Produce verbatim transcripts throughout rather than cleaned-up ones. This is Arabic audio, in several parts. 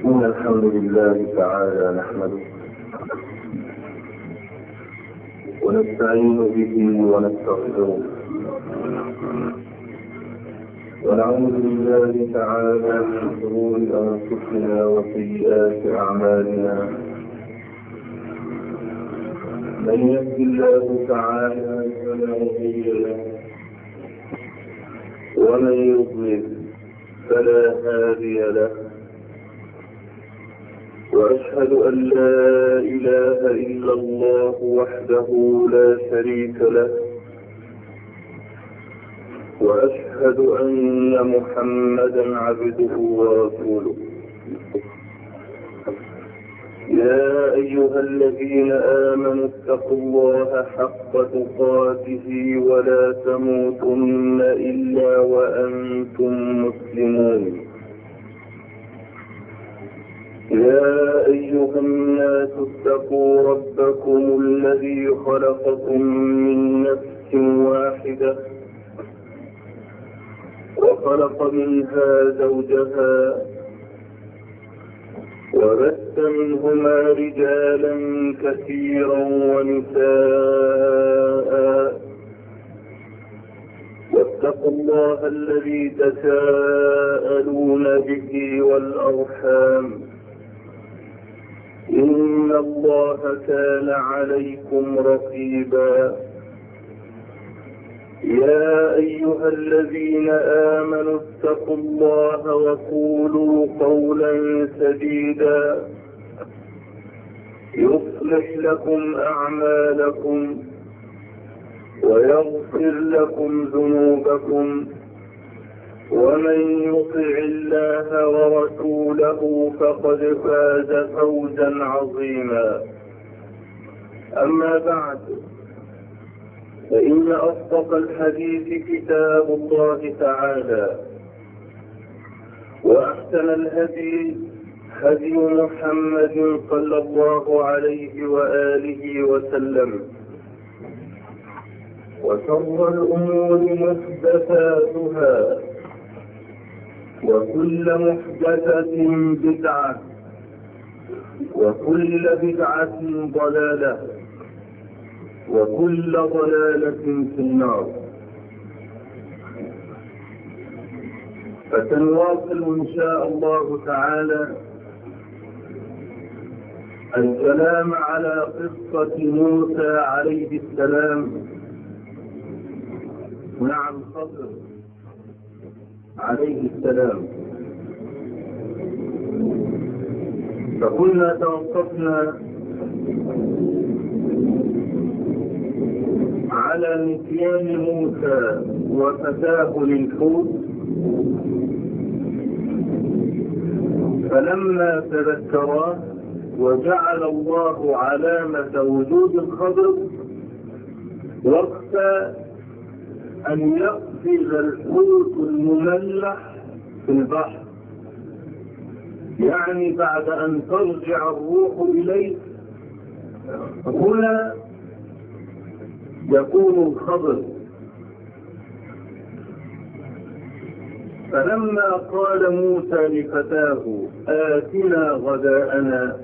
إن الحمد لله تعالى نحمده ونستعين به ونستغفره ونعوذ بالله تعالى من شرور أنفسنا وسيئات أعمالنا. من يهد الله تعالى فلا مضل له ومن يضلل فلا هادي له، وأشهد أن لا إله إلا الله وحده لا شريك له، وأشهد أن محمدا عبده ورسوله. يا أيها الذين آمنوا اتقوا الله حق تقاته ولا تموتن إلا وأنتم مسلمون. يا أيها الناس اتقوا ربكم الذي خلقكم من نفس واحدة وخلق منها زوجها وبث منهما رجالا كثيرا ونساء، واتقوا الله الذي تساءلون به والأرحام إن الله كان عليكم رقيبا. يا أيها الذين آمنوا اتقوا الله وقولوا قولا سديدا يصلح لكم أعمالكم ويغفر لكم ذنوبكم، ومن يطع الله ورسوله فقد فاز فوزا عظيما. أما بعد، فإن أصدق الحديث كتاب الله تعالى، وأحسن الهدي هدي محمد صلى الله عليه وآله وسلم، وشر الأمور محدثاتها، وكل محدثة بدعة، وكل بدعة ضلالة، وكل ضلالة في النار. فسنواصل إن شاء الله تعالى الكلام على قصة موسى عليه السلام مع الخضر عليه السلام. فكنا توقفنا على نسيان موسى وفتاه للحوت، فلما تذكراه وجعل الله علامة وجود الخضر وقت أن يقفز الحوت المملح في البحر، يعني بعد أن ترجع الروح إليه، هنا يكون الخضر. فلما قال موسى لفتاه آتنا غداءنا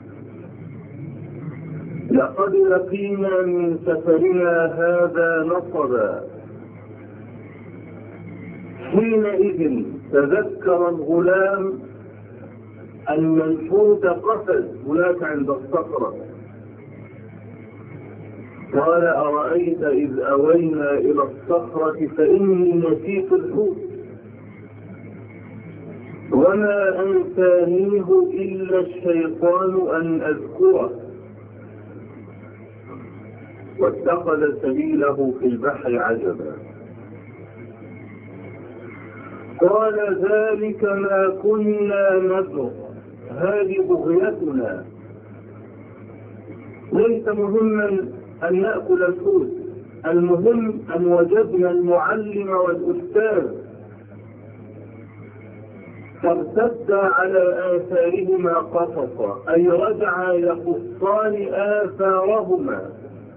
لقد لقينا من سفرنا هذا نصبا، حينئذ تذكر الغلام أن الحوت قفز هناك عند الصخرة، قال أرأيت إذ أوينا إلى الصخرة فإني نسيت الحوت وما أنسانيه إلا الشيطان أن أذكره واتخذ سبيله في البحر عجبا. قال ذلك ما كنا نبغ، هذه بغيتنا، ليس مهما أن نأكل الحوت، المهم أن وجدنا المعلم والأستاذ. فارتد على آثارهما قصصا، أي رجعا يقصان آثارهما.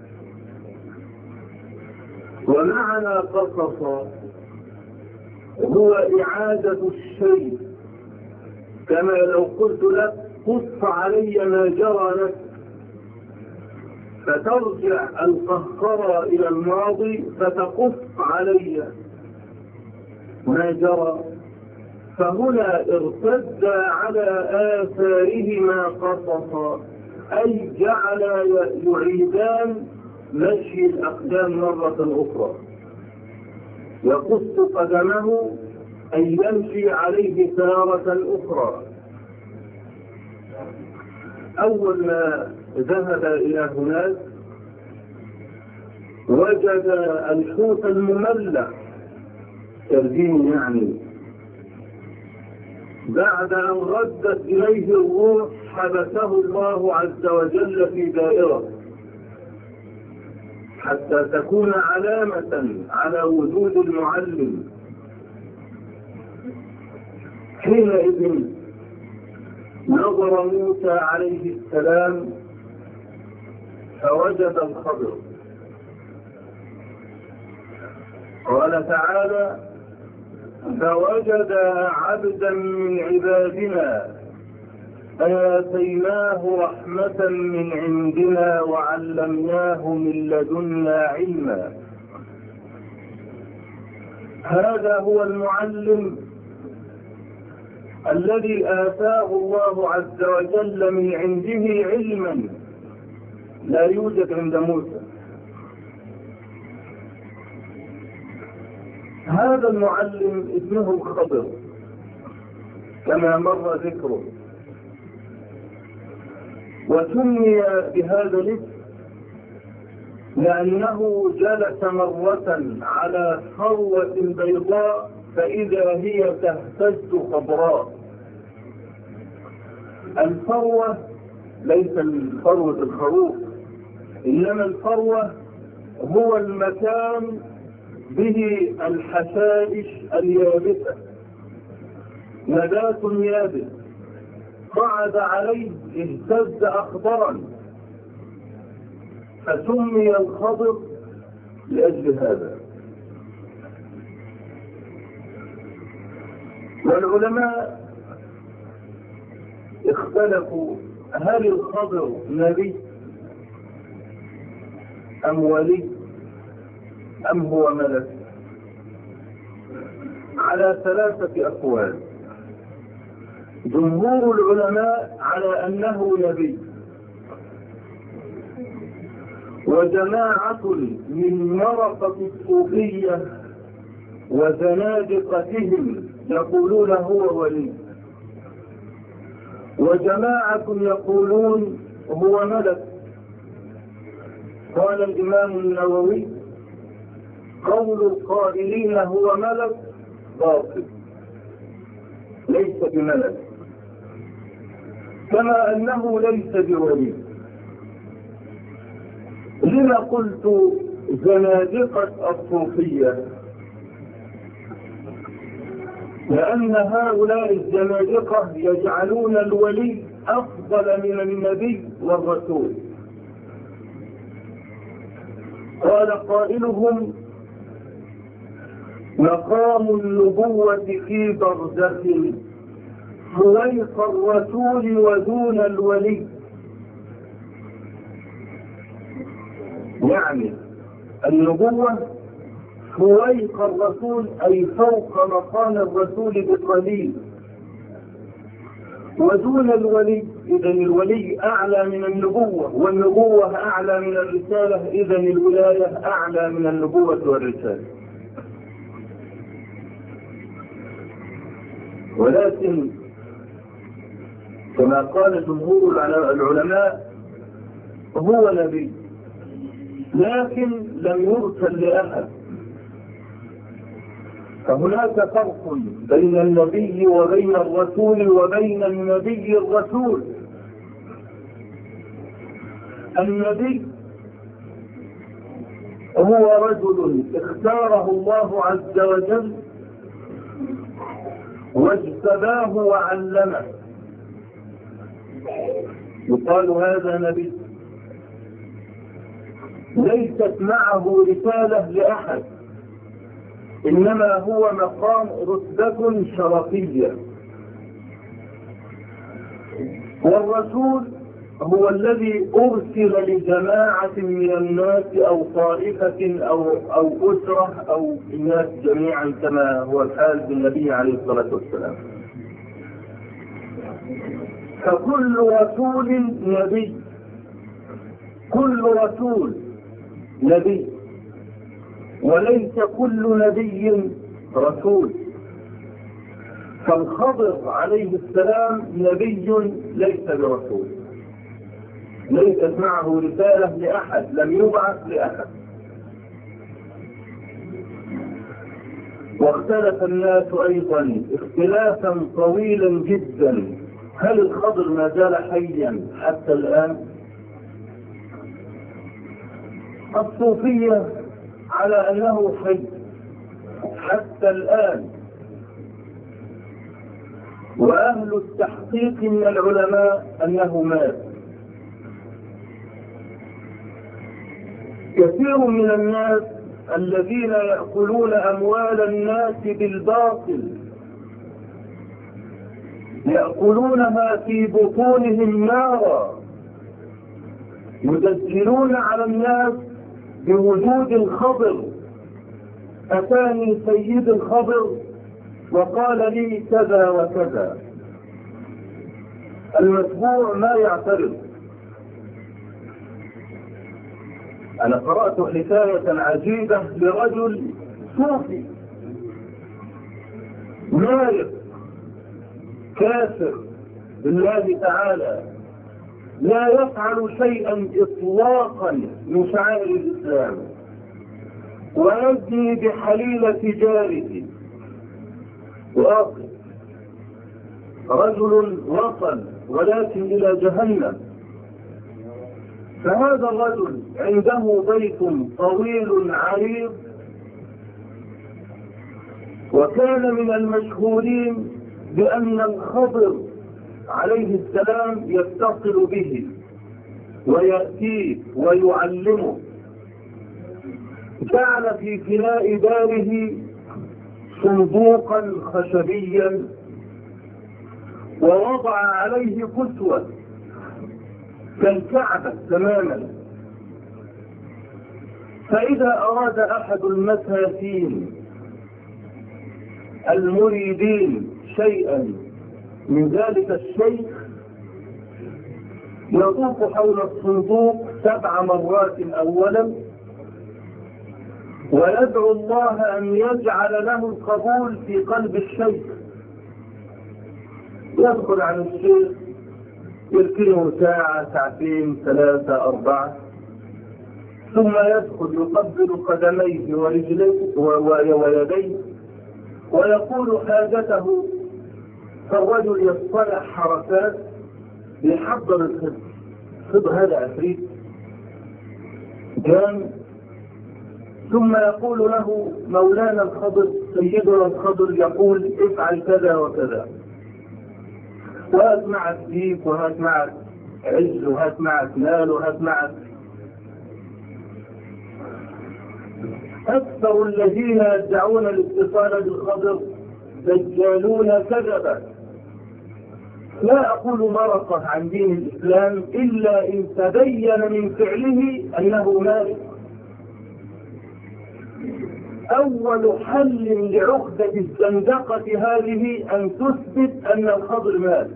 ومعنى قصصا هو إعادة الشيء كما لو قلت لك قص علي ما جرى لك، فترجع القهقرة إلى الماضي فتقص علي ما جرى. فهنا ارتد على آثارهما قصصا، أي جعل يعيدان مشي الأقدام مرة أخرى. يقص قدمه أي يمشي عليه تارة أخرى. أول ما ذهب إلى هناك وجد الحوت المملح سردين يعني، بعد أن ردت إليه الروح حبسه الله عز وجل في دائرة حتى تكون علامة على وجود المعلم. حينئذ نظر موسى عليه السلام فوجد الخضر. قال تعالى: فوجد عبدا من عبادنا آتيناه رحمة من عندنا وعلمناه من لدنا علما. هذا هو المعلم الذي آتاه الله عز وجل من عنده علما لا يوجد عند موسى. هذا المعلم اسمه الخضر كما مر ذكره، وسمي بهذا الاسم لأنه جلس مرة على فروة بيضاء فإذا هي تهتز خضراء. الفروة ليس الفروة الخروف، إنما الفروة هو المكان به الحشائش اليابسة، نبات يابس صعد عليه اهتز أخضرا، فسمي الخضر لأجل هذا. والعلماء اختلفوا هل الخضر نبي أم ولي أم هو ملك، على ثلاثة أقوال. جمهور العلماء على أنه نبي، وجماعة من مرقة الصوفية وزنادقتهم يقولون هو ولي، وجماعة يقولون هو ملك. قال الإمام النووي: قول القائلين هو ملك باطل، ليس بملك، كما أنه ليس بولي. لما قلت زنادقة الصوفية؟ لأن هؤلاء الزنادقة يجعلون الولي أفضل من النبي والرسول. قال قائلهم: مقام النبوة في برزخ فوق الرسول ودون الولي. يعني النبوة فوق الرسول أي فوق مقام الرسول بقليل، ودون الولي إذن الولي أعلى من النبوة، والنبوة أعلى من الرسالة، إذن الولاية أعلى من النبوة والرسالة. ولكن كما قال جمهور العلماء هو نبي، لكن لم يرسل لأحد. فهناك فرق بين النبي وبين الرسول وبين النبي الرسول. النبي هو رجل اختاره الله عز وجل واجتباه وعلمه، يقال هذا نبي، ليست معه رسالة لأحد، إنما هو مقام رتبة شرفية. والرسول هو الذي أرسل لجماعة من الناس أو طائفة أو, أو أسرة أو الناس جميعا كما هو الحال بالنبي عليه الصلاة والسلام. فكل رسول نبي، كل رسول نبي، وليس كل نبي رسول. فالخضر عليه السلام نبي ليس برسول، ليست معه رسالة لأحد، لم يبعث لأحد. واختلف الناس أيضا اختلافا طويلا جدا، هل الخضر ما زال حيا حتى الآن؟ الصوفية على أنه حي حتى الآن، وأهل التحقيق من العلماء أنه مات. كثير من الناس الذين يأكلون أموال الناس بالباطل يأكلونها في بطونهم نارا، يدجلون على الناس بوجود الخضر. أتاني سيد الخضر وقال لي كذا وكذا، المتبوع ما يعترض. أنا قرأت حكاية عجيبة لرجل صوفي مارق كافر بالله تعالى، لا يفعل شيئا إطلاقا من شعائر الإسلام، ويزني بحليلة جاره، واقف رجل وصل ولكن إلى جهنم. فهذا الرجل عنده بيت طويل عريض، وكان من المشهورين بأن الخضر عليه السلام يتصل به ويأتيه ويعلمه. جعل في فناء داره صندوقا خشبيا ووضع عليه كسوة كالكعبة تماما، فإذا أراد أحد المساكين المريدين شيئا من ذلك الشيء يطوف حول الصندوق سبع مرات أولا، ويدعو الله أن يجعل له القبول في قلب الشيخ. يدخل على الشيخ يركنه ساعة ساعتين ثلاثة أربعة، ثم يدخل يقبل قدميه ورجليه ويديه ويقول حاجته. فالرجل يصطلح حركات يحضر الخضر. الخضر هذا عفريت كان. ثم يقول له مولانا الخضر سيدنا الخضر يقول افعل كذا وكذا، وهات معك ديك وهات معك عز وهات معك مال وهات معك. أكثر الذين يدعون الاتصال بالخضر دجالون كذبا. لا أقول مرقة عن دين الإسلام إلا إن تبين من فعله أنه مالك. أول حل لعقدة الزندقة هذه أن تثبت أن الخضر مالك.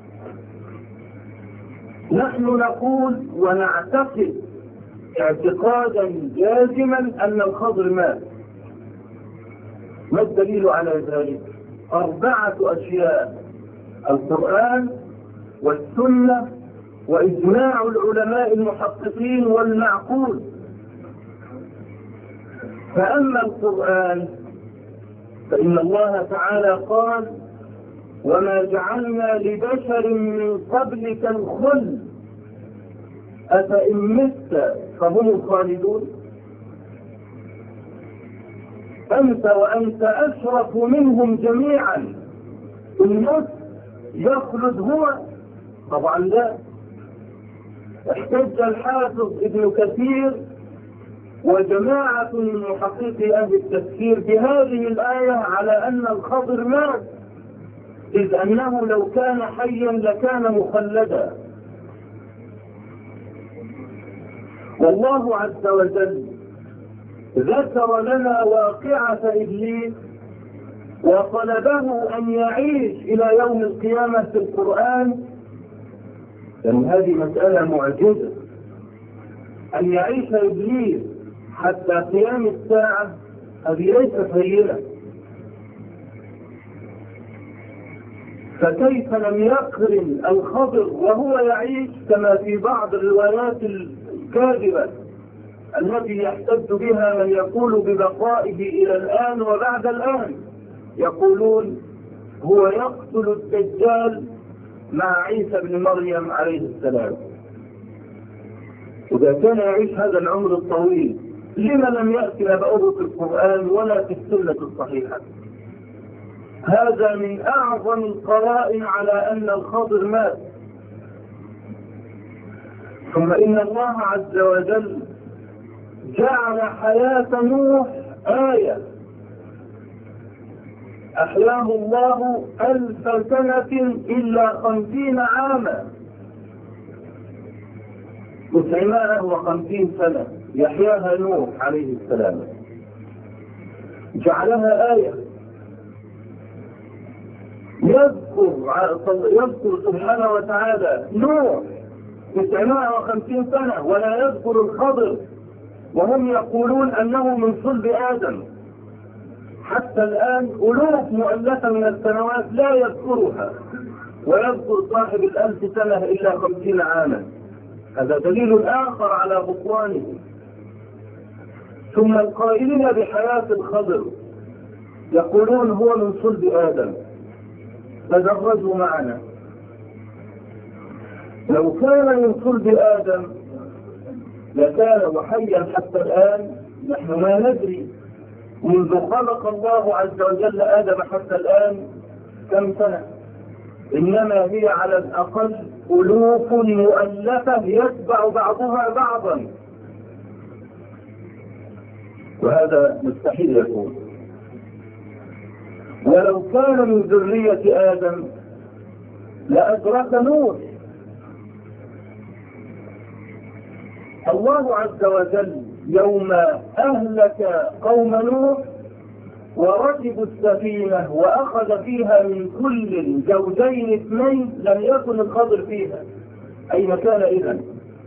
نحن نقول ونعتقد اعتقادا جازما أن الخضر مالك. ما الدليل على ذلك؟ أربعة أشياء: القرآن والسنة وإجماع العلماء المحققين والمعقول. فأما القرآن فإن الله تعالى قال: وما جعلنا لبشر من قبلك الخلد أفإن مت فهم الخالدون. أنت وأنت أشرف منهم جميعا، الموت يخلد هو؟ طبعا لا. احتج الحافظ ابن كثير وجماعة من محققي أهل التفسير بهذه الآية على أن الخضر مات، إذ أنه لو كان حيا لكان مخلدا. والله عز وجل ذكر لنا واقعة إبليس وطلبه أن يعيش إلى يوم القيامة في القرآن، لأن هذه مسألة معجزة أن يعيش إبليس حتى قيام الساعة، هذه ليست هينة. فكيف لم يقرن الخضر وهو يعيش كما في بعض الروايات الكاذبة التي يحتج بها من يقول ببقائه إلى الآن وبعد الآن، يقولون هو يقتل الدجال مع عيسى بن مريم عليه السلام. إذا كان يعيش هذا العمر الطويل لما لم يأتي نبأه في القرآن ولا في السنة الصحيحة؟ هذا من أعظم القرائن على أن الخضر مات. ثم إن الله عز وجل جعل حياة نوح آية أحياه الله ألف سنة إلا خمسين عاما، تسعمائة وخمسين سنة يحياها نوح عليه السلام، جعلها آية. يذكر يذكر سبحانه وتعالى نوح تسعمائة وخمسين سنة ولا يذكر الخضر، وهم يقولون أنه من صلب آدم. حتى الآن ألوف مؤلفة من السنوات لا يذكرها، ويذكر صاحب الألف سنة إلا خمسين عاما. هذا دليل آخر على بطلانه. ثم القائلين بحياة الخضر يقولون هو من صلب آدم. تدرجوا معنا، لو كان من صلب آدم لكان وحيا حتى الآن، نحن ما ندري منذ خلق الله عز وجل آدم حتى الآن كم سنة، إنما هي على الأقل ألوف مؤلفة يتبع بعضها بعضا، وهذا مستحيل يكون. ولو كان من ذرية آدم لأدرك نوح. الله عز وجل يوم أهلك قوم نوح وركبوا السفينة وأخذ فيها من كل زوجين اثنين لم يكن الخضر فيها، أي مكان إذن؟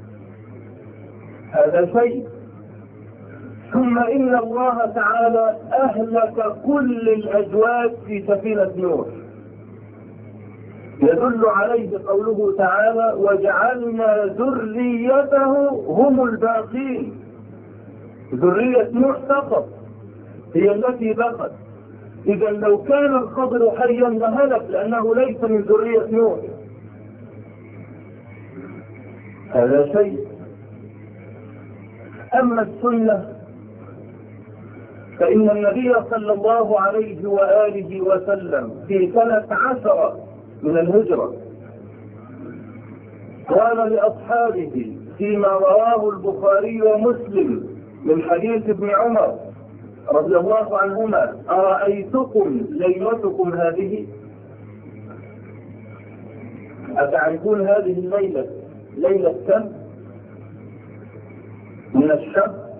هذا شيء. ثم إن الله تعالى أهلك كل الأزواج في سفينة نوح، يدل عليه قوله تعالى وجعلنا ذريته هم الباقين. ذرية نوح فقط هي التي بقت. إذا لو كان الخضر حيا لهلك لأنه ليس من ذرية نوح. هذا شيء. أما السنة فإن النبي صلى الله عليه وآله وسلم في سنة عشرة من الهجرة قال لأصحابه فيما رواه البخاري ومسلم من حديث ابن عمر رضي الله عنهما أرأيتكم ليلتكم هذه؟ أتعرفون هذه الليلة ليلة كم من الشهر؟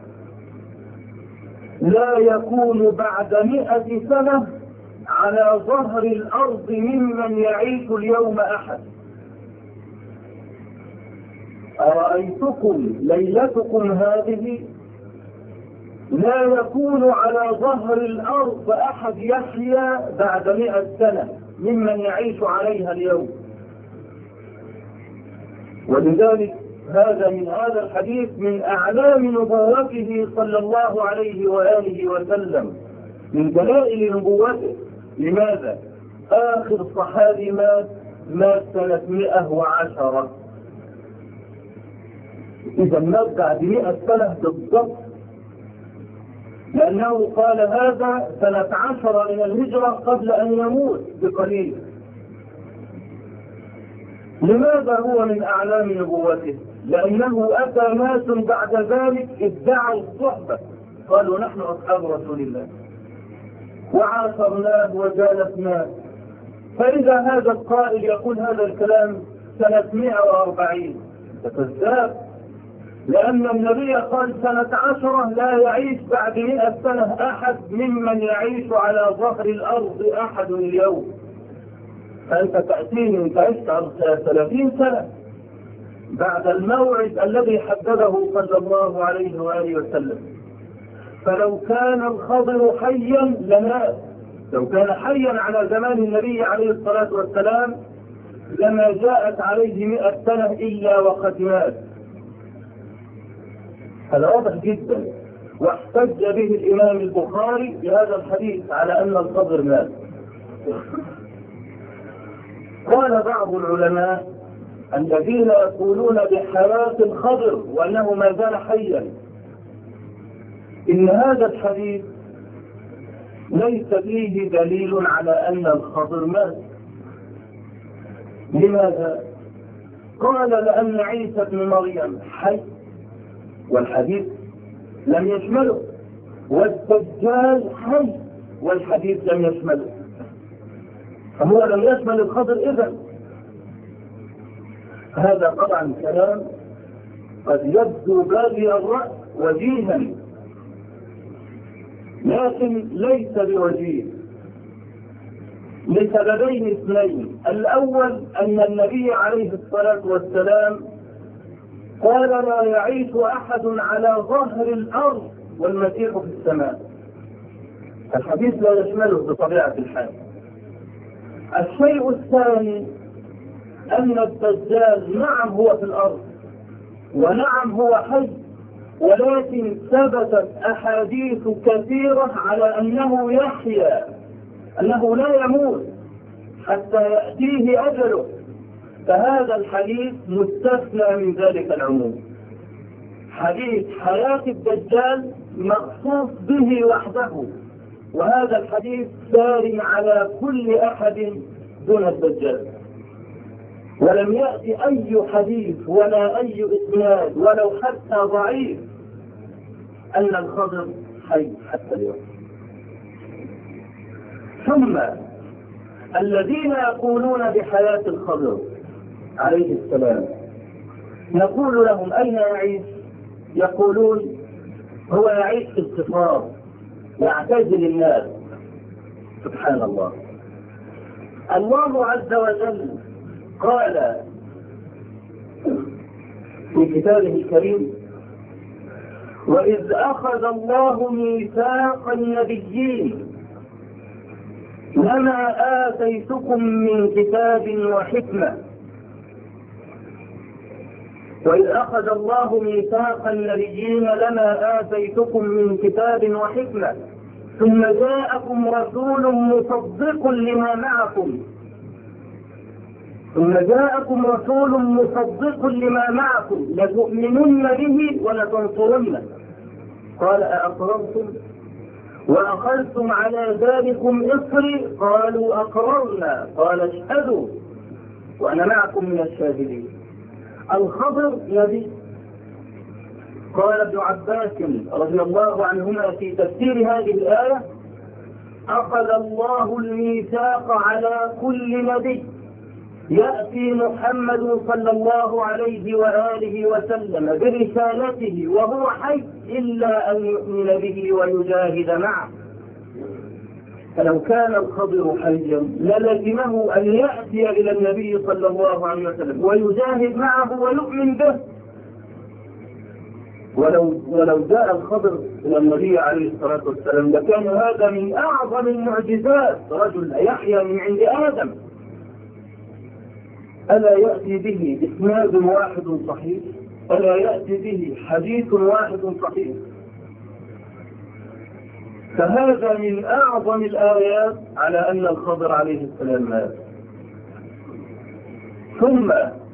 لا يكون بعد مئة سنة على ظهر الأرض ممن يعيش اليوم أحد. أرأيتكم ليلتكم هذه؟ لا يكون على ظهر الأرض أحد يحيا بعد مئة سنة ممن يعيش عليها اليوم. ولذلك هذا من هذا الحديث من أعلام نبوته صلى الله عليه وآله وسلم، من دلائل نبوته. لماذا؟ آخر صحابي مات مات سنة مئة وعشرة، إذا مات بعد مئة سنة بالضبط، لأنه قال هذا سنة عشرة من الهجرة قبل أن يموت بقليل. لماذا هو من أعلام نبوته؟ لأنه أتى ناس بعد ذلك ادعوا الصحبة، قالوا نحن أصحاب رسول الله وعاصرناه وجالسناه فإذا هذا القائل يقول هذا الكلام سنة مئة وأربعين فكذاب، لأن النبي قال سنة عشرة لا يعيش بعد مئة سنة أحد ممن يعيش على ظهر الأرض أحد اليوم. فأنت تأتيني وأنت عشت ثلاثين سنة بعد الموعد الذي حدده صلى الله عليه وآله وسلم. فلو كان الخضر حيا لمات، لو كان حيا على زمان النبي عليه الصلاة والسلام لما جاءت عليه مئة سنة إلا وقد مات. هذا واضح جدا، واحتج به الإمام البخاري بهذا الحديث على أن الخضر مات. قال بعض العلماء الذين يقولون بحياة الخضر وأنه ما زال حيا إن هذا الحديث ليس فيه دليل على أن الخضر مات. لماذا؟ قال لأن عيسى ابن مريم حي والحديث لم يشمله، والدجال حي والحديث لم يشمله، فهو لم يشمل الخضر. إذن هذا طبعا كلام قد يبدو بالي الرأس وجيها، لكن ليس بوجيه لسببين اثنين. الأول أن النبي عليه الصلاة والسلام قال لا يعيش أحد على ظهر الأرض والمسيح في السماء، الحديث لا يشمله بطبيعة الحال. الشيء الثاني أن الدجال نعم هو في الأرض ونعم هو حي، ولكن ثبتت أحاديث كثيرة على أنه يحيا، أنه لا يموت حتى يأتيه أجله، فهذا الحديث مستثنى من ذلك العموم. حديث حياة الدجال مخصوص به وحده، وهذا الحديث سار على كل أحد دون الدجال، ولم يأتي أي حديث ولا أي إسناد ولو حتى ضعيف أن الخضر حي حتى اليوم. ثم الذين يقولون بحياة الخضر عليه السلام نقول لهم أين يعيش؟ يقولون هو يعيش في الصفار، يعتزل الناس. سبحان الله. الله عز وجل قال في كتابه الكريم وإذ أخذ الله ميثاق النبيين لما آتيتكم من كتاب وحكمة وإذ أخذ الله ميثاق النبيين لما آتيتكم من كتاب وحكمة ثم جاءكم رسول مصدق لما معكم ثم جاءكم رسول مصدق لما معكم لتؤمنن به ولتنصرنه قال أأقررتم وأخذتم على ذلكم إصري قالوا أقررنا قال اشهدوا وأنا معكم من الشاهدين. الخضر نبي. قال ابن عباس رضي الله عنهما في تفسير هذه الآية أخذ الله الميثاق على كل نبي يأتي محمد صلى الله عليه وآله وسلم برسالته وهو حي إلا أن يؤمن به ويجاهد معه. فلو كان الخضر حيا للزمه أن يأتي إلى النبي صلى الله عليه وسلم ويجاهد معه ويؤمن به. ولو, ولو جاء الخضر إلى النبي عليه الصلاة والسلام لكان هذا من أعظم المعجزات، رجل يحيى من عند آدم. ألا يأتي به إسناد واحد صحيح؟ ألا يأتي به حديث واحد صحيح؟ فهذا من أعظم الآيات على أن الخضر عليه السلام مات. ثم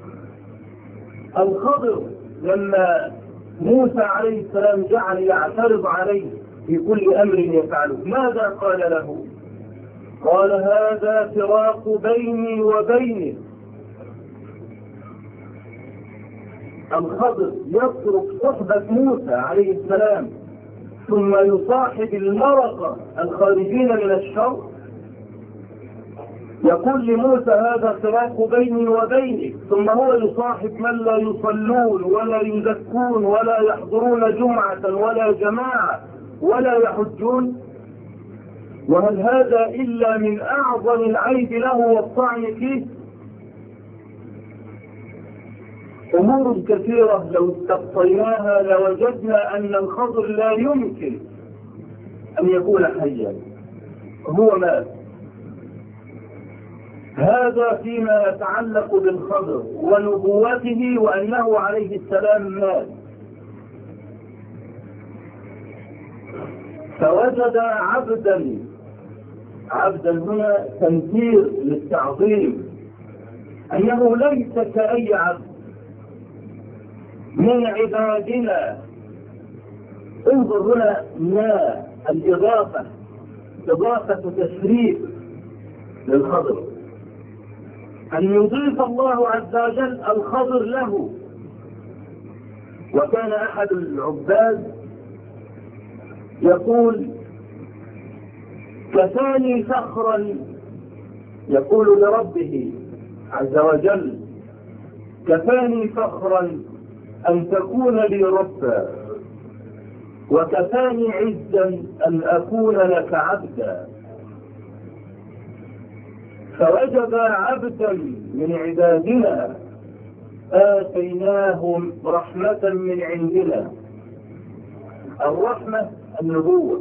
الخضر لما موسى عليه السلام جعل يعترض عليه في كل أمر يفعله ماذا قال له؟ قال هذا فراق بيني وبينك. الخضر يترك صحبة موسى عليه السلام ثم يصاحب المرقة الخارجين من الشر. يقول لموسى هذا فراق بيني وبينك، ثم هو يصاحب من لا يصلون ولا يزكون ولا يحضرون جمعة ولا جماعة ولا يحجون. وهل هذا إلا من أعظم العيب له والطعن فيه؟ أمور كثيرة لو استقصيناها لوجدنا أن الخضر لا يمكن أن يكون حيا، هو مات. هذا فيما يتعلق بالخضر ونبوته وأنه عليه السلام مات. فوجد عبدا، عبدا هنا تنكير للتعظيم، أنه ليس كأي عبد من عبادنا. انظر هنا ما الإضافة، إضافة تشريف للخضر، أن يضيف الله عز وجل الخضر له. وكان أحد العباد يقول كفاني فخرا، يقول لربه عز وجل كفاني فخرا أن تكون لي ربا، وكفاني عزا أن أكون لك عبدا. فوجد عبدا من عبادنا آتيناهم رحمة من عندنا، الرحمة النبوة،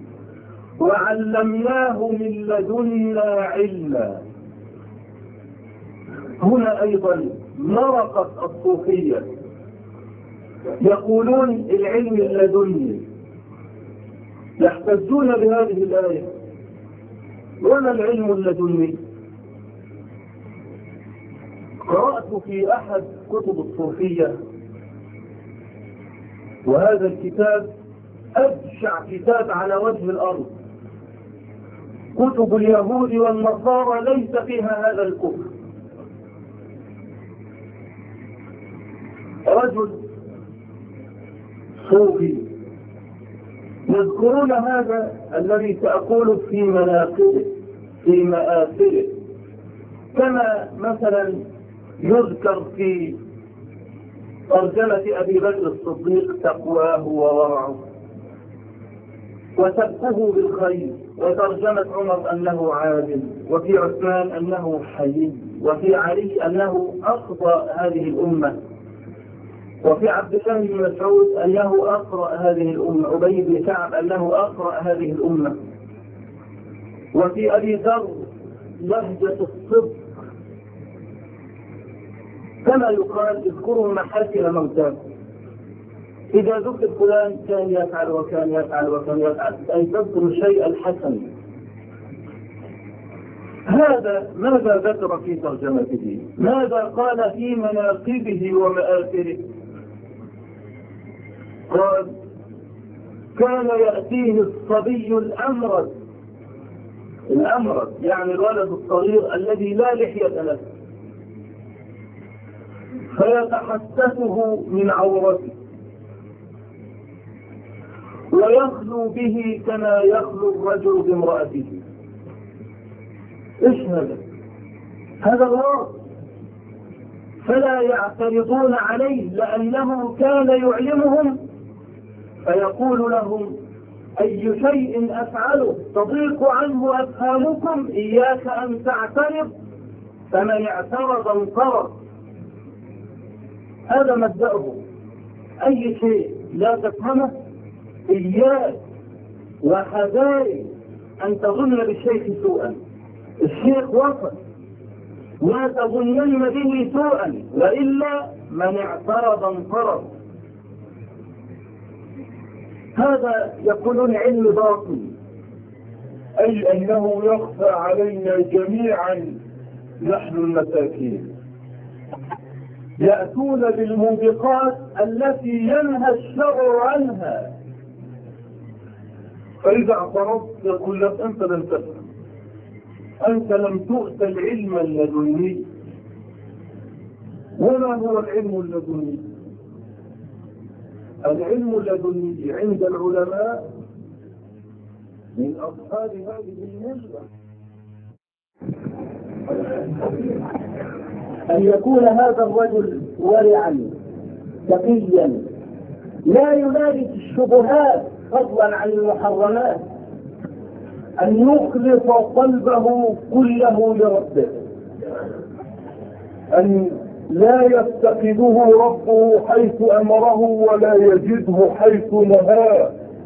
وعلمناه من لدنا علما. هنا أيضا مرقت الصوفية، يقولون العلم اللدني، يحتجون بهذه الآية. وما العلم اللدني؟ قرأت في أحد كتب الصوفية، وهذا الكتاب أبشع كتاب على وجه الأرض، كتب اليهود والنصارى ليس فيها هذا الكفر. رجل صوفي يذكرون هذا الذي سأقول في مناقبه في مآثره، كما مثلا يذكر في ترجمة أبي بكر الصديق تقواه وورعه وسبقه بالخير، وترجمة عمر أنه عادل، وفي عثمان أنه حي، وفي علي أنه أقضى هذه الأمة، وفي عبد الله بن مسعود أنه أقرأ هذه الأمة، أبي بن كعب أنه أقرأ هذه الأمة، وفي أبي ذر لهجة الصدق، كما يقال اذكروا محاسن موتاكم. إذا ذكر فلان كان يفعل وكان يفعل وكان يفعل، أي تذكر الشيء الحسن. هذا ماذا ذكر في ترجمته؟ ماذا قال في مناقبه ومآثره؟ قال كان يأتيه الصبي الأمرد، الأمرد يعني الولد الصغير الذي لا لحية له، فيتحسسه من عورته ويخلو به كما يخلو الرجل بامرأته. ايش هذا؟ هذا الله. فلا يعترضون عليه لأنه كان يعلمهم، فيقول لهم أي شيء أفعله تضيق عنه أفهامكم إياك أن تعترض، فمن اعترض انقرض. هذا مبدأه، أي شيء لا تفهمه إياك وحذاري أن تظن بالشيخ سوءا. الشيخ وصل، لا تظنن به سوءا، وإلا من اعترض انقرض. هذا يقولون علم باطل، أي أنه يخفى علينا جميعا نحن المساكين. يأتون بالموبقات التي ينهى الشرع عنها، فإذا اعترضت يقول لك أنت لم تفهم، أنت لم تؤت العلم اللدني. وما هو العلم اللدني؟ العلم اللدني عند العلماء من أصحاب هذه الملة أن يكون هذا الرجل ورعا تقيا لا يمارس الشبهات فضلا عن المحرمات، أن يخلص قلبه كله لربه، أن لا يفتقده ربه حيث أمره ولا يجده حيث نهاه.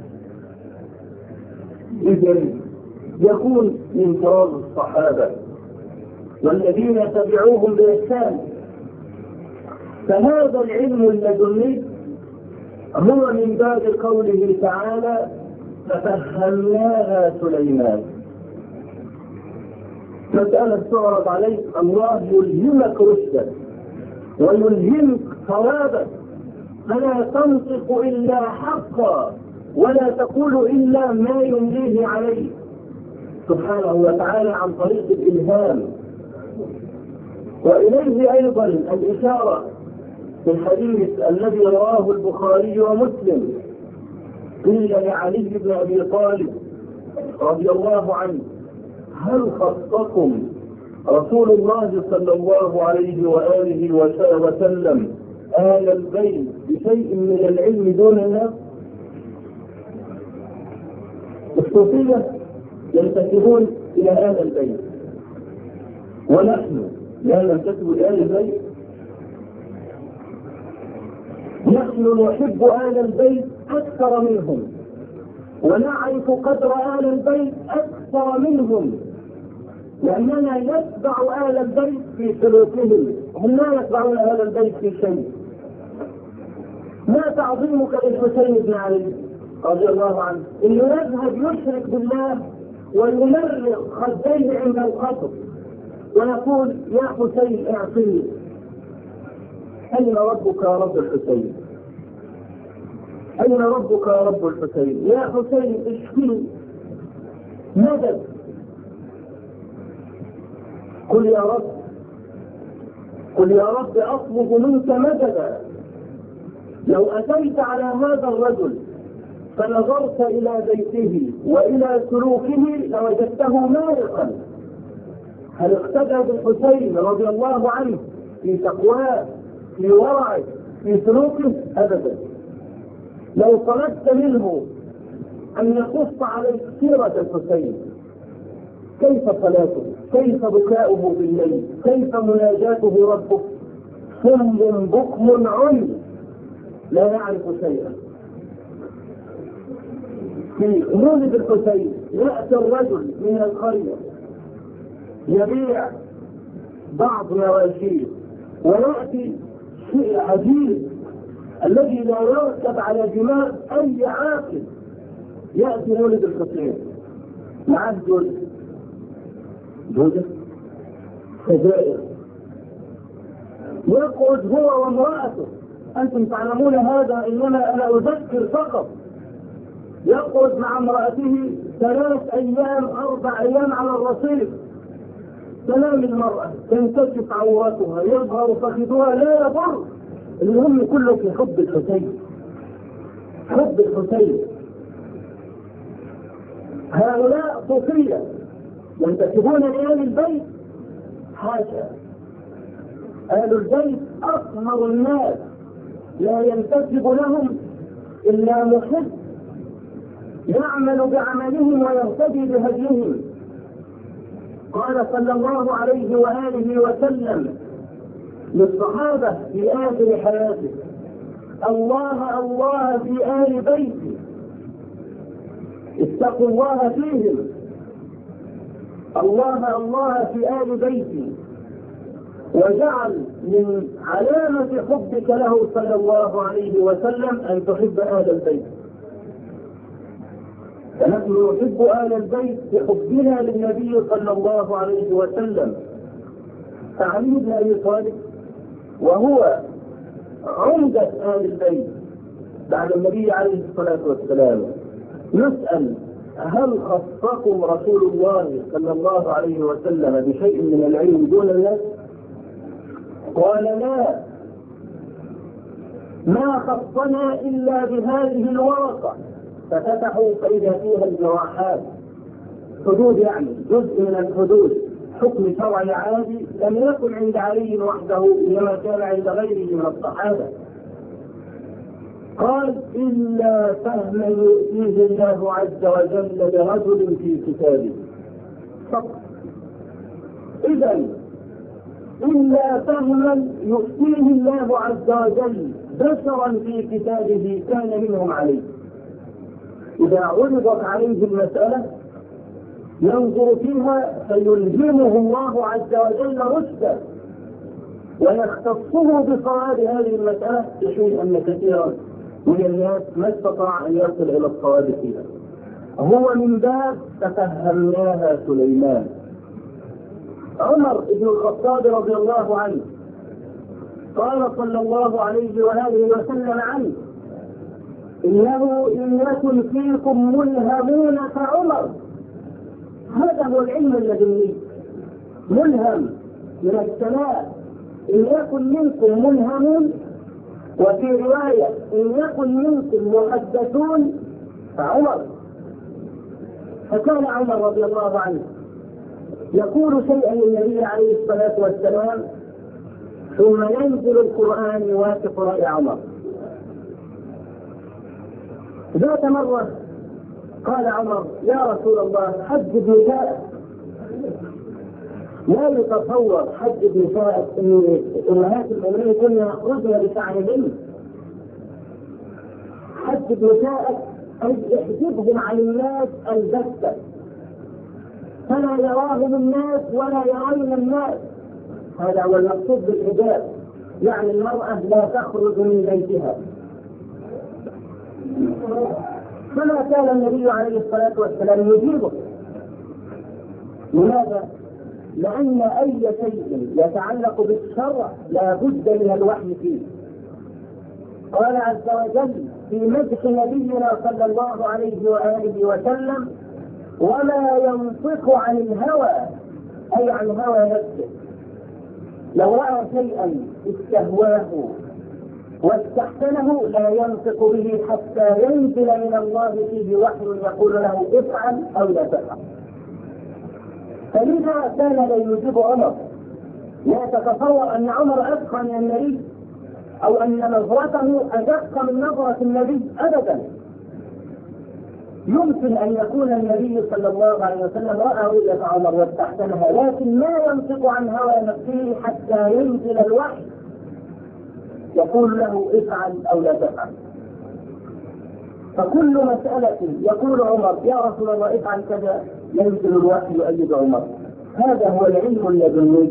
إذن يكون من طراز الصحابة والذين تبعوهم بإحسان. فهذا العلم اللدني هو من باب قوله تعالى ففهمناها سليمان. مسألة تعرض عليك، الله يلهمك رشدا ويلهمك صوابا، فلا تنطق إلا حقا ولا تقول إلا ما يمليه عليه سبحانه وتعالى عن طريق الإلهام. وإليه أيضا الإشارة في الحديث الذي رواه البخاري ومسلم، قيل لعلي بن أبي طالب رضي الله عنه هل خصكم رسول الله صلى الله عليه وآله وسلم آل البيت بشيء من العلم دون الناس؟ الصوفية ينتسبون إلى آل البيت ونحن لا ننتسب إلى آل البيت. نحن نحب آل البيت أكثر منهم ونعرف قدر آل البيت أكثر منهم، لأننا نتبع آل البيت في سلوكهم، هم لا يتبعون آل البيت في شيء. ما تعظيمك للحسين بن علي رضي الله عنه إنه يذهب يشرك بالله ويمرغ خديه عند القبر ويقول يا حسين اعطني. أين ربك يا رب الحسين؟ أين ربك يا رب الحسين؟ يا حسين اشفني مدد. قل يا رب قل يا رب أطلب منك مددا. لو أتيت على هذا الرجل فنظرت إلى بيته وإلى سلوكه لوجدته مارقا. هل اقتدى بالحسين رضي الله عنه في تقواه في ورعه في سلوكه؟ أبدا. لو طلبت منه أن يقص عليك سيرة الحسين، كيف صلاته، كيف بكاؤه بالليل، كيف مناجاته ربه، صم بكم عمي لا يعرف شيئا. في مولد الحسين يأتي الرجل من القرية يبيع بعض مواشيه ويأتي شيء عجيب الذي لا يركب على دماغ أي عاقل. يأتي مولد الحسين معه جوز جوزة سجائر، يقعد هو وامرأته، أنتم تعلمون هذا إنما أنا أذكر فقط. يقعد مع امرأته ثلاث أيام أربع أيام على الرصيف، تنام المرأة تنكشف عوراتها يظهر فخذها لا يضر، المهم كله في حب الحسين، حب الحسين. هؤلاء صوفية ينتسبون لآل البيت؟ حاشا، آل البيت أطهر الناس، لا ينتسب لهم إلا محب يعمل بعملهم ويهتدي بهديهم. قال صلى الله عليه وآله وسلم للصحابة في آخر حياته الله الله في آل بيتي، اتقوا الله فيهم، الله الله في آل بيتي. وجعل من علامة حبك له صلى الله عليه وسلم أن تحب آل البيت. فنحن نحب آل البيت بحبنا للنبي صلى الله عليه وسلم. علي بن أبي طالب وهو عمدة آل البيت بعد النبي عليه الصلاة والسلام. نسأل هل خصكم رسول الله صلى الله عليه وسلم بشيء من العلم دون الناس؟ قال لا، ما خصنا إلا بهذه الورقة. ففتحوا فإذا فيها الجراحات، حدود يعني جزء من الحدود حكم شرعي عادي لم يكن عند علي وحده، إنما كان عند غيره من الصحابة. قال إلا فهما يؤتيه الله عز وجل لرجل في كتابه فقط. إذن إلا فهما يؤتيه الله عز وجل بشرا في كتابه كان منهم عليه. إذا عرضت عليه المسألة ينظر فيها فيلهمه الله عز وجل رشدا ويختصه بصواب هذه المسألة، بحيث أن كثيرا من الناس ما استطاع أن يصل إلى الصواب فيها. هو من باب تفهمناها سليمان. عمر بن الخطاب رضي الله عنه قال صلى الله عليه وآله وسلم عنه: إنه إن يكن فيكم ملهمون كعمر. هذا هو العلم الذي ملهم من السماء. إن يكن منكم ملهمون، وفي رواية إن يكن منكم محدثون فعمر. فكان عمر رضي الله عنه يقول شيئا للنبي عليه الصلاة والسلام ثم ينزل القرآن يوافق رأي عمر. ذات مرة قال عمر: يا رسول الله حج نساء. لا يتصور حج نساء ان امهات المؤمنين كن يخرجن بشعرهن. حج نساء أن يحجبهم عن الناس البتة، فلا يراهم الناس ولا يرين الناس. هذا هو المقصود بالحجاب، يعني المرأة لا تخرج من بيتها. فما كان النبي عليه الصلاة والسلام يجيبه. لماذا؟ لأن أي شيء يتعلق بالشرع لا بد من الوحي فيه. قال عز وجل في مدح نبينا صلى الله عليه وآله وسلم: وما ينطق عن الهوى، أي عن هوى نفسه. لو رأى شيئا استهواه واستحسنه لا ينطق به حتى ينزل من الله فيه وحي يقول له افعل أو لا تفعل. فلذا كان لا يجيب عمر. لا تتصور أن عمر أتقى من النبي أو أن نظرته أدق من نظرة النبي، أبدا. يمكن أن يكون النبي صلى الله عليه وسلم رأى رؤية عمر واستحسنها، لكن ما ينطق عن هوى نفسه حتى ينزل الوحي يقول له افعل أو لا تفعل. فكل مسألة يقول عمر: يا رسول الله افعل كذا، ينزل الوحي يؤيد عمر. هذا هو العلم اللدني.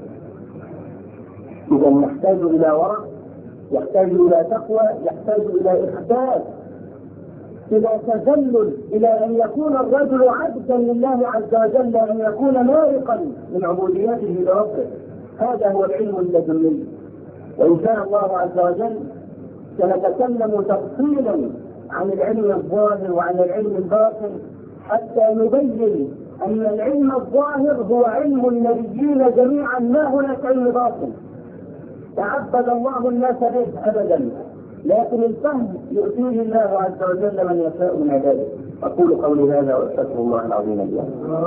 إذا يحتاج إلى ورع، يحتاج إلى تقوى، يحتاج إلى إخبات، إلى تذلل، إلى أن يكون الرجل عبدا لله عز وجل، أن يكون مارقا من عبوديته لربه. هذا هو العلم اللدني. وإن شاء الله عز وجل سنتكلم تفصيلا عن العلم الظاهر وعن العلم الباطن، حتى نبين أن العلم الظاهر هو علم النبيين جميعا، ما هناك علم باطن تعبد الله الناس به أبدا، لكن الفهم يؤتيه الله عز وجل من يشاء من عباده. أقول قولي هذا وأستغفر الله العظيم لي.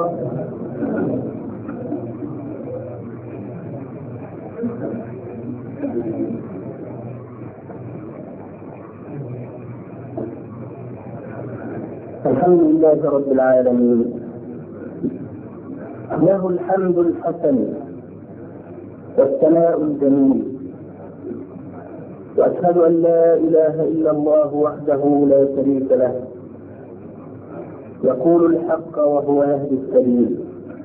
الحمد لله رب العالمين، له الحمد الحسن والثناء الجميل، وأشهد أن لا إله إلا الله وحده لا شريك له، يقول الحق وهو يهدي السبيل،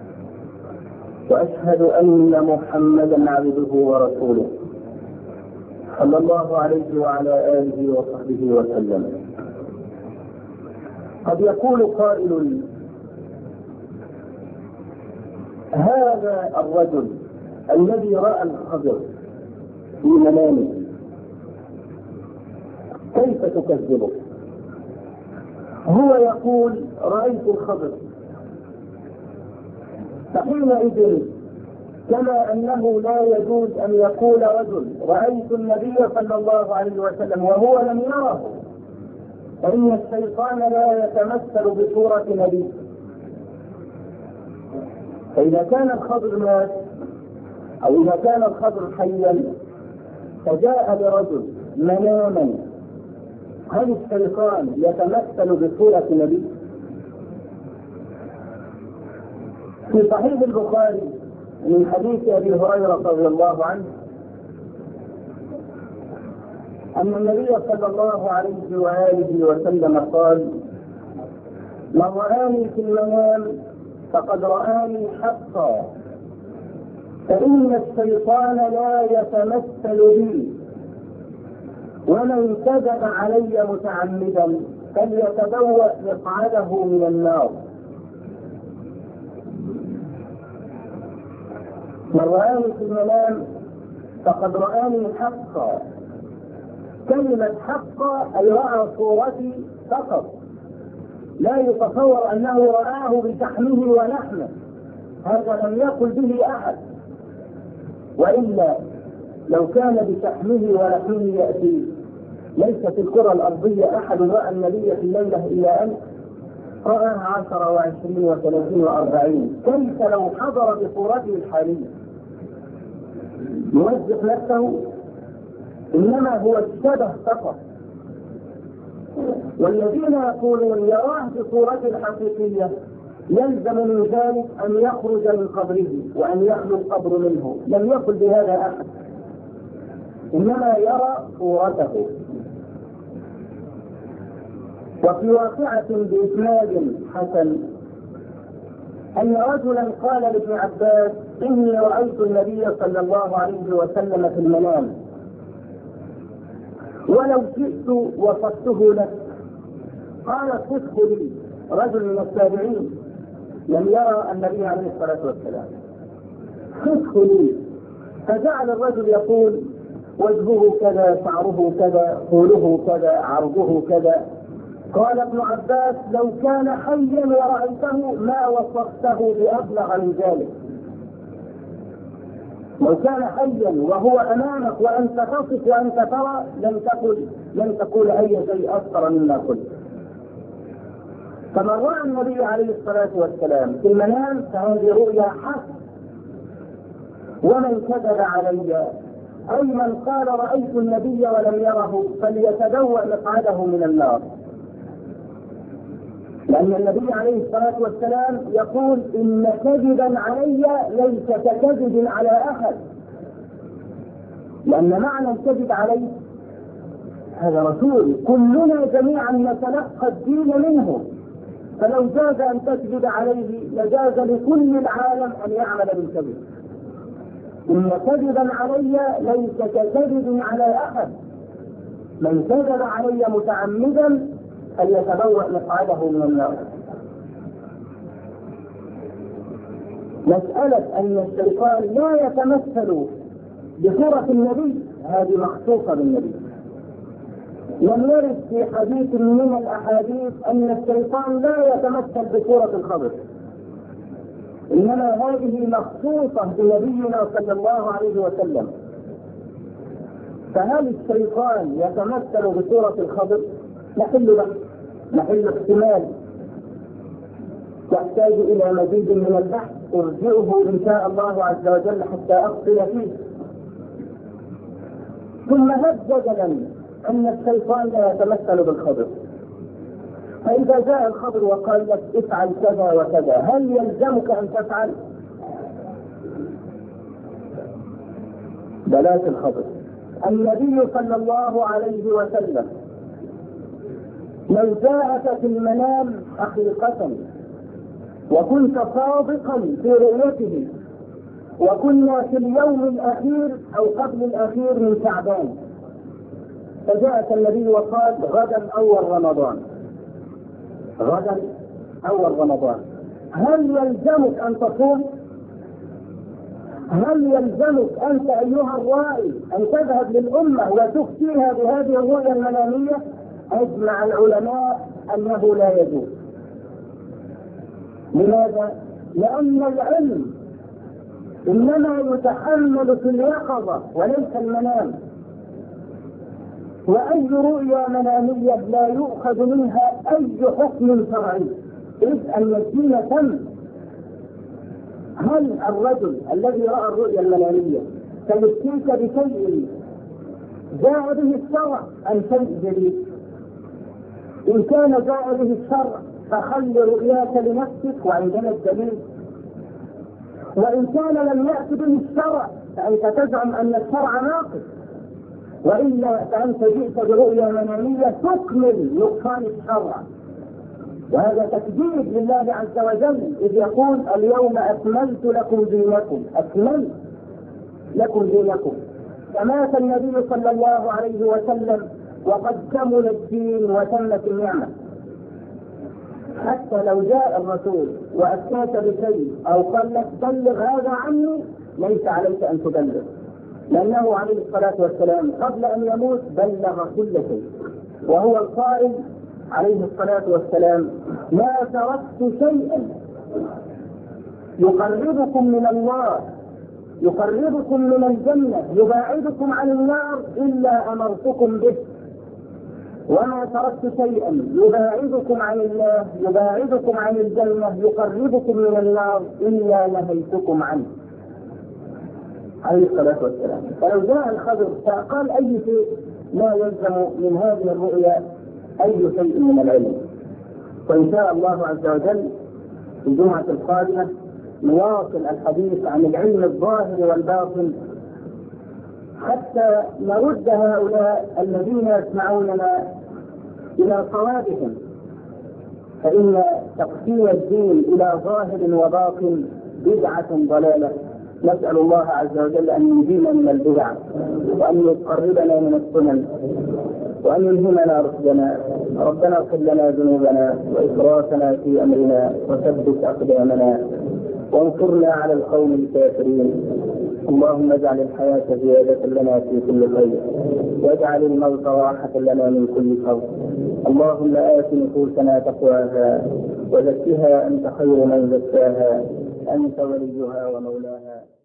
وأشهد أن محمدا عبده ورسوله صلى الله عليه وعلى آله وصحبه وسلم. قد يقول قائل: هذا الرجل الذي رأى الخضر في منامه كيف تكذبه؟ هو يقول: رأيت الخضر. فحينئذ كما أنه لا يجوز أن يقول رجل رأيت النبي صلى الله عليه وسلم وهو لم يره، فإن الشيطان لا يتمثل بصورة نبي. فإذا كان الخضر مات أو إذا كان الخضر حيا فجاء برجل مناما، هل الشيطان يتمثل بصورة نبي؟ في صحيح البخاري من حديث أبي هريرة رضي الله عنه أن النبي صلى الله عليه وآله وسلم قال: من رآني في المنام فقد رآني حقا، فإن الشيطان لا يتمثل بي، ومن كذب علي متعمدا فليتبوأ مقعده من النار. من رآني في المنام فقد رآني حقا، كلمة حقا أي رأى صورتي فقط، لا يتصور أنه رآه بشحمه ولحمه، هذا لم يقل به أحد، وإلا لو كان بشحمه ولحمه يأتي ليس في الكرة الأرضية أحد رأى النبي في الليلة إلا أن رآه عشر وعشرين وثلاثين وأربعين، كيف لو حضر بصورته الحالية؟ يوزق نفسه، إنما هو الشبه فقط. والذين يقولون يراه بصورته الحقيقية يلزم من ذلك أن يخرج من قبره وأن يخلو القبر منه، لم يقل بهذا أحد، إنما يرى صورته. وفي واقعة بإسناد حسن أن رجلا قال لابن عباس: إني رأيت النبي صلى الله عليه وسلم في المنام، ولو شئت وصفته لك. قال: صفه لي. رجل من التابعين لم يرى النبي عليه الصلاة والسلام، صفه لي. فجعل الرجل يقول: وجهه كذا، شعره كذا، طوله كذا، عرضه كذا. قال ابن عباس: لو كان حيا ورأيته ما وصفته بأبلغ من ذلك. لو كان حيا وهو أمامك وأنت تصف وأنت ترى لم تقل لم تقول أي شيء أكثر مما قلت. فمن رأى النبي عليه الصلاة والسلام في المنام فهذه رؤيا حق. ومن كذب علي أي من قال رأيت النبي ولم يره فليتبوأ مقعده من النار، لأن النبي عليه الصلاة والسلام يقول: إن كذبا علي ليس ككذب على أحد، لأن معنى الكذب عليه هذا رسول، كلنا جميعا نتلقى الدين منه، فلو جاز أن تكذب عليه لجاز لكل العالم أن يعمل بالكذب. إن كذبا علي ليس ككذب على أحد، من كذب علي متعمدا فليتبوأ مقعده من النار. مسألة أن الشيطان لا يتمثل بصورة النبي هذه مخصوصة بالنبي. لم يرد في حديث من الأحاديث أن الشيطان لا يتمثل بصورة الخضر، إنما هذه مخصوصة بنبينا صلى الله عليه وسلم. فهل الشيطان يتمثل بصورة الخضر؟ نحل بحث، نحل احتمال، يحتاج إلى مزيد من البحث أرجعه إن شاء الله عز وجل حتى أفصل فيه. ثم هب جدلا أن الشيطان لا يتمثل بالخضر، فإذا جاء الخضر وقال لك افعل كذا وكذا هل يلزمك أن تفعل؟ بلاش الخضر. النبي صلى الله عليه وسلم لو جاءك في المنام حقيقة وكنت صادقا في رؤيته، وكنا في اليوم الأخير أو قبل الأخير من شعبان، فجاءك النبي وقال غدا أول رمضان، غدا أول رمضان، هل يلزمك أن تصوم؟ هل يلزمك أنت أيها الرائي أن تذهب للأمة وتفتيها بهذه الرؤيا المنامية؟ أجمع العلماء أنه لا يجوز. لماذا؟ لأن العلم إنما يتحمل في اليقظة وليس المنام، وأي رؤيا منامية لا يؤخذ منها أي حكم شرعي، إذ أن الدين تم. هل الرجل الذي رأى الرؤيا المنامية سيفتيك بشيء جاء به الشرع أم شيء جديد؟ إن كان جاء به الشرع فخل رؤياك لنفسك وعندنا الدليل، وإن كان لم يأت به الشرع فأنت تزعم أن الشرع ناقص، وإلا فأنت جئت برؤيا منامية تكمل نقصان الشرع، وهذا تكذيب لله عز وجل إذ يقول اليوم أكملت لكم دينكم. أكملت لكم دينكم، فمات النبي صلى الله عليه وسلم وقد كمل الدين وتمت النعمة. حتى لو جاء الرسول وأتاك بشيء أو قال لك بلغ هذا عني، ليس عليك أن تبلغ، لأنه عليه الصلاة والسلام قبل أن يموت بلغ كل شيء، وهو القائل عليه الصلاة والسلام ما تركت شيئا يقربكم من الله يقربكم من الجنة يباعدكم عن النار إلا أمرتكم به، وما تركت شيئا يباعدكم عن الله يباعدكم عن الجنة يقربكم من النار إلا نهيتكم عنه عليه الصلاة والسلام. فلو جاء الخضر فقال أي شيء لا يلزم من هذه الرؤيا أي شيء من العلم. وإن شاء الله عز وجل في الجمعة القادمة نواصل الحديث عن العلم الظاهر والباطن حتى نرد هؤلاء الذين يسمعوننا إلى صوابهم، فإن تقسيم الدين إلى ظاهر وباطن بدعة ضلالة. نسأل الله عز وجل أن يجينا من البدع وأن يقربنا من السنن وأن يلهمنا رشدنا. ربنا اغفر لنا ذنوبنا وإسرافنا في أمرنا وثبت أقدامنا وانصرنا على القوم الكافرين. اللهم اجعل الحياة زيادة لنا في كل خير واجعل الموت راحة لنا من كل شر. اللهم آت نفوسنا تقواها وزكها أنت خير من زكاها أنت وليها ومولاها.